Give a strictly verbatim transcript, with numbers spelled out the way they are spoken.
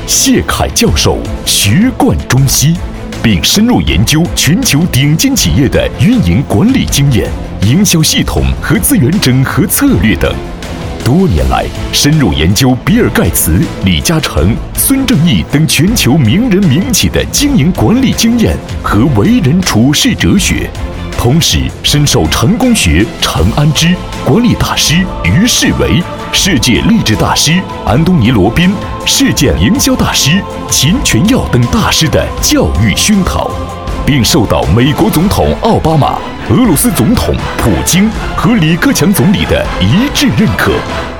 谢凯教授学贯中西，并深入研究全球顶尖企业的运营管理经验、营销系统和资源整合策略等。多年来，深入研究比尔·盖茨、李嘉诚、孙正义等全球名人名企的经营管理经验和为人处事哲学，同时深受成功学陈安之、管理大师于世维、世界励志大师安东尼·罗宾、事件营销大师秦全耀等大师的教育熏陶，并受到美国总统奥巴马、俄罗斯总统普京和李克强总理的一致认可。